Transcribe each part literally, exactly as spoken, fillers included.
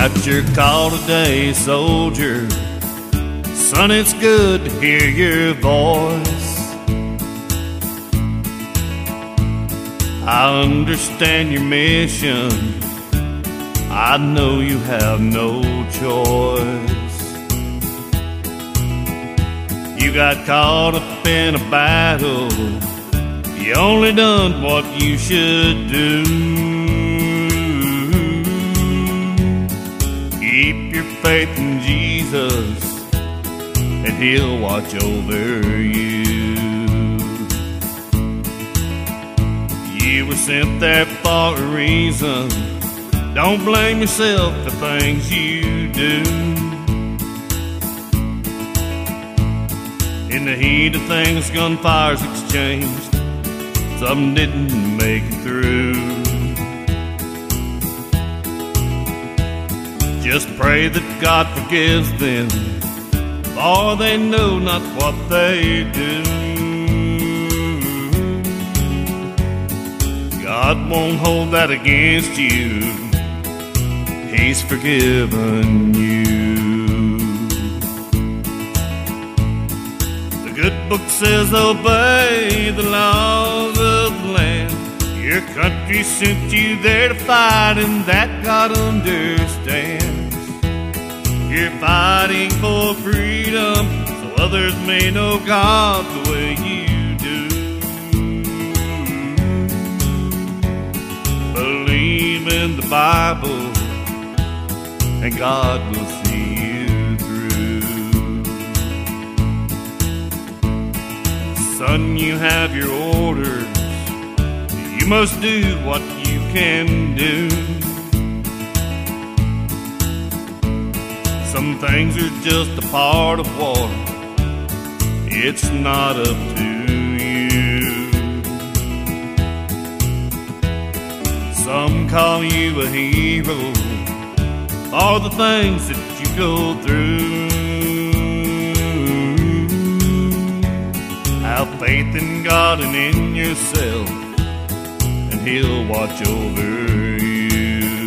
got your call today, soldier. Son, it's good to hear your voice. I understand your mission. I know you have no choice. You got caught up in a battle. You only done what you should do. Keep your faith in Jesus, and He'll watch over you. You were sent there for a reason. Don't blame yourself for things you do. In the heat of things, gunfire's exchanged. Some didn't make it through. Just pray that God forgives them, for they know not what they do. God won't hold that against you. He's forgiven you. The good book says obey the laws of the land. Your country sent you there to fight, and that God understands. You're fighting for freedom, so others may know God the way you do. Believe in the Bible, and God will see you through. Son, you have your orders. You must do what you can do. Some things are just a part of war. It's not up to you. Some call you a hero for the things that you go through. Have faith in God and in yourself, and He'll watch over you.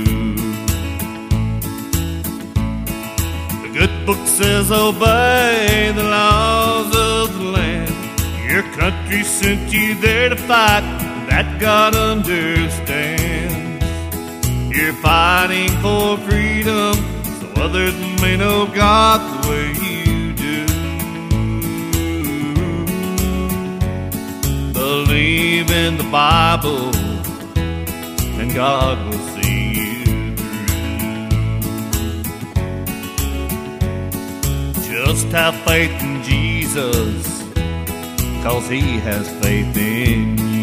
The good book says obey the laws of the land. Your country sent you there to fight, that God understands. You're fighting for freedom, so others may know God the way you do. Believe in the Bible, and God will see you through. Just have faith in Jesus, 'cause He has faith in you.